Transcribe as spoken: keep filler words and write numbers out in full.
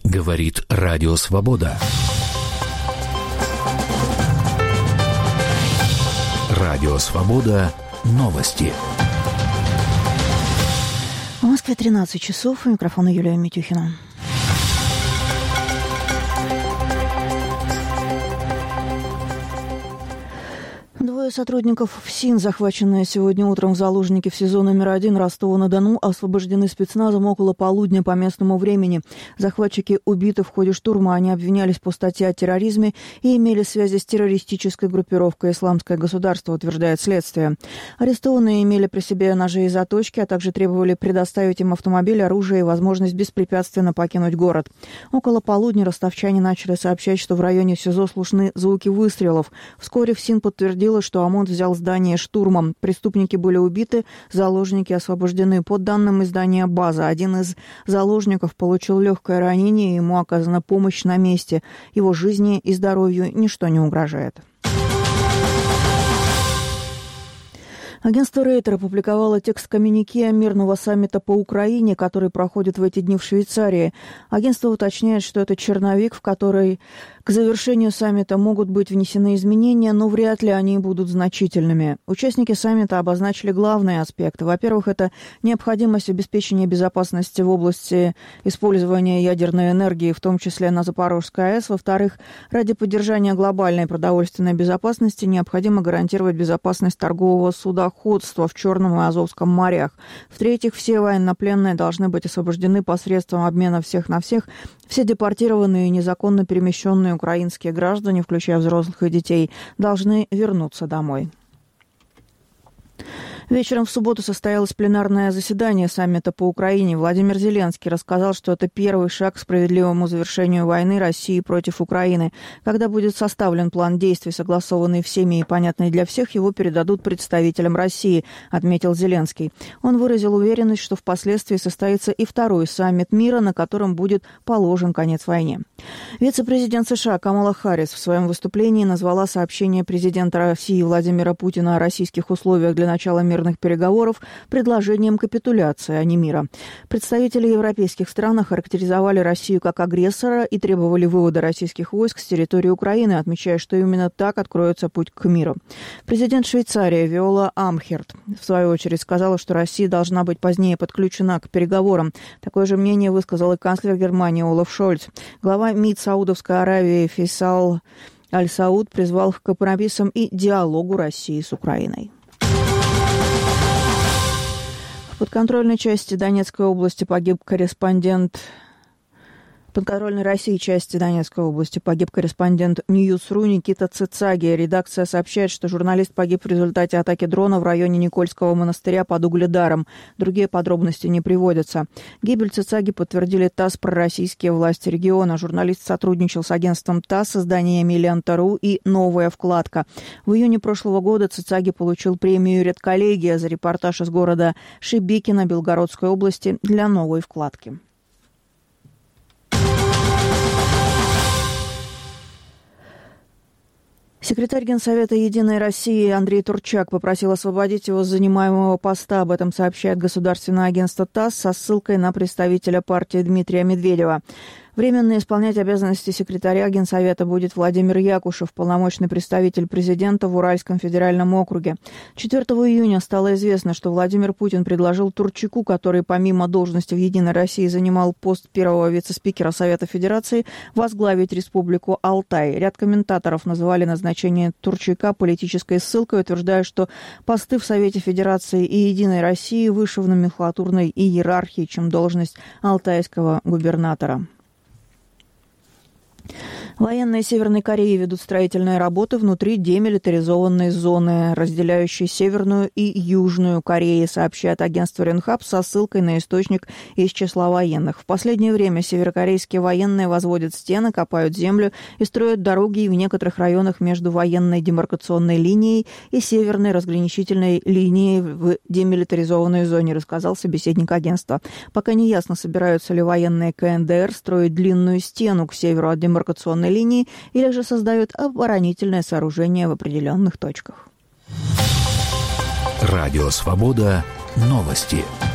Говорит Радио Свобода. Радио Свобода. Новости. В Москве тринадцать часов. У микрофона Юлия Митюхина. Двое сотрудников ФСИН, захваченные сегодня утром в заложники в СИЗО номер один Ростова-на-Дону, освобождены спецназом около полудня по местному времени. Захватчики убиты в ходе штурма. Они обвинялись по статье о терроризме и имели связи с террористической группировкой «Исламское государство», утверждает следствие. Арестованные имели при себе ножи и заточки, а также требовали предоставить им автомобиль, оружие и возможность беспрепятственно покинуть город. Около полудня ростовчане начали сообщать, что в районе СИЗО слышны звуки выстрелов. Вскоре ФСИН подтвердила, что ОМОН взял здание штурмом. Преступники были убиты, заложники освобождены. По данным издания «База», один из заложников получил легкое ранение, и ему оказана помощь на месте. Его жизни и здоровью ничто не угрожает. Агентство Рейтер опубликовало текст коммюнике мирного саммита по Украине, который проходит в эти дни в Швейцарии. Агентство уточняет, что это черновик, в который к завершению саммита могут быть внесены изменения, но вряд ли они будут значительными. Участники саммита обозначили главные аспекты. Во-первых, это необходимость обеспечения безопасности в области использования ядерной энергии, в том числе на Запорожской АЭС. Во-вторых, ради поддержания глобальной продовольственной безопасности необходимо гарантировать безопасность торгового судоходства в Черном и Азовском морях. В-третьих, все военнопленные должны быть освобождены посредством обмена всех на всех. Все депортированные и незаконно перемещенные украинские граждане, включая взрослых и детей, должны вернуться домой. Вечером в субботу состоялось пленарное заседание саммита по Украине. Владимир Зеленский рассказал, что это первый шаг к справедливому завершению войны России против Украины. Когда будет составлен план действий, согласованный всеми и понятный для всех, его передадут представителям России, отметил Зеленский. Он выразил уверенность, что впоследствии состоится и второй саммит мира, на котором будет положен конец войне. Вице-президент США Камала Харрис в своем выступлении назвала сообщение президента России Владимира Путина о российских условиях для начала мира переговоров предложением капитуляции, а не мира. Представители европейских стран охарактеризовали Россию как агрессора и требовали вывода российских войск с территории Украины, отмечая, что именно так откроется путь к миру. Президент Швейцарии Виола Амхерт, в свою очередь, сказала, что Россия должна быть позднее подключена к переговорам. Такое же мнение высказал и канцлер Германии Олаф Шольц. Глава МИД Саудовской Аравии Фейсал Аль-Сауд призвал к компромиссам и диалогу России с Украиной. В подконтрольной части Донецкой области погиб корреспондент... В подконтрольной России части Донецкой области погиб корреспондент Ньюс.ру Никита Цицаги. Редакция сообщает, что журналист погиб в результате атаки дрона в районе Никольского монастыря под Угледаром. Другие подробности не приводятся. Гибель Цицаги подтвердили ТАСС, пророссийские власти региона. Журналист сотрудничал с агентством ТАСС, изданиями «Лента.ру» и «Новая вкладка». В июне прошлого года Цицаги получил премию «Редколлегия» за репортаж из города Шебекино Белгородской области для «Новой вкладки». Секретарь Генсовета «Единой России» Андрей Турчак попросил освободить его с занимаемого поста. Об этом сообщает государственное агентство ТАСС со ссылкой на представителя партии Дмитрия Медведева. Временно исполнять обязанности секретаря Генсовета будет Владимир Якушев, полномочный представитель президента в Уральском федеральном округе. четвёртого июня стало известно, что Владимир Путин предложил Турчаку, который помимо должности в «Единой России» занимал пост первого вице-спикера Совета Федерации, возглавить Республику Алтай. Ряд комментаторов называли назначение Турчака политической ссылкой, утверждая, что посты в Совете Федерации и «Единой России» выше в номенклатурной иерархии, чем должность алтайского губернатора. Военные Северной Кореи ведут строительные работы внутри демилитаризованной зоны, разделяющей Северную и Южную Кореи, сообщает агентство Ренхап со ссылкой на источник из числа военных. В последнее время северокорейские военные возводят стены, копают землю и строят дороги в некоторых районах между военной демаркационной линией и северной разграничительной линией в демилитаризованной зоне, рассказал собеседник агентства. Пока не ясно, собираются ли военные КНДР строить длинную стену к северу от демаркационной линии или же создают оборонительное сооружение в определенных точках. Радио Свобода. Новости.